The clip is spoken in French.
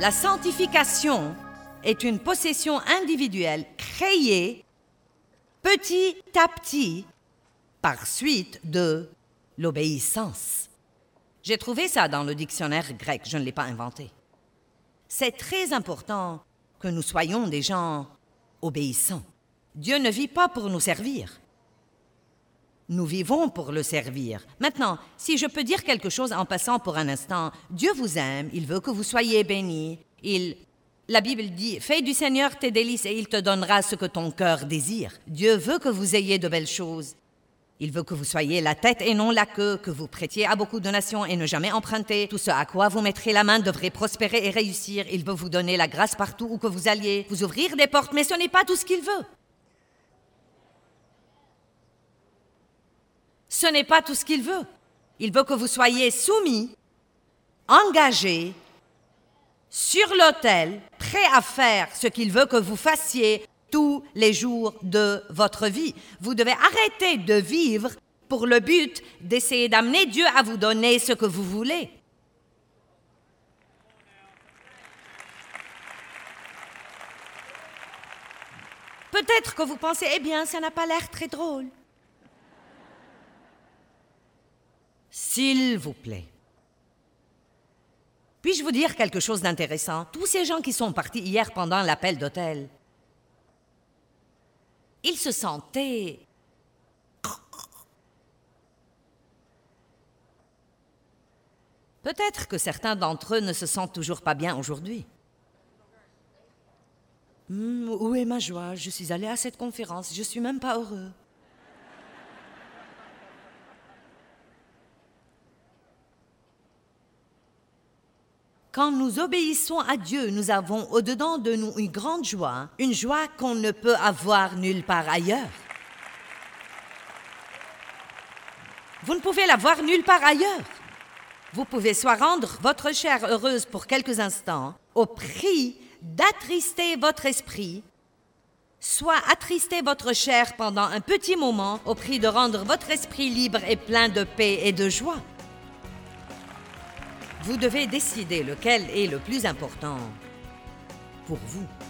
La sanctification est une possession individuelle créée petit à petit par suite de l'obéissance. J'ai trouvé ça dans le dictionnaire grec, je ne l'ai pas inventé. C'est très important que nous soyons des gens obéissants. Dieu ne vit pas pour nous servir. Nous vivons pour le servir. Maintenant, si je peux dire quelque chose en passant pour un instant, Dieu vous aime, il veut que vous soyez bénis. La Bible dit, fais du Seigneur tes délices et il te donnera ce que ton cœur désire. Dieu veut que vous ayez de belles choses. Il veut que vous soyez la tête et non la queue, que vous prêtiez à beaucoup de nations et ne jamais emprunter. Tout ce à quoi vous mettrez la main devrait prospérer et réussir. Il veut vous donner la grâce partout où que vous alliez, vous ouvrir des portes, mais ce n'est pas tout ce qu'il veut. Ce n'est pas tout ce qu'il veut. Il veut que vous soyez soumis, engagés, sur l'autel, prêts à faire ce qu'il veut que vous fassiez tous les jours de votre vie. Vous devez arrêter de vivre pour le but d'essayer d'amener Dieu à vous donner ce que vous voulez. Peut-être que vous pensez, eh bien, ça n'a pas l'air très drôle. S'il vous plaît. Puis-je vous dire quelque chose d'intéressant? Tous ces gens qui sont partis hier pendant l'appel d'hôtel, ils se sentaient... Peut-être que certains d'entre eux ne se sentent toujours pas bien aujourd'hui. Où est ma joie? Je suis allé à cette conférence, je ne suis même pas heureux. Quand nous obéissons à Dieu, nous avons au-dedans de nous une grande joie, une joie qu'on ne peut avoir nulle part ailleurs. Vous ne pouvez l'avoir nulle part ailleurs. Vous pouvez soit rendre votre chair heureuse pour quelques instants, au prix d'attrister votre esprit, soit attrister votre chair pendant un petit moment, au prix de rendre votre esprit libre et plein de paix et de joie. Vous devez décider lequel est le plus important pour vous.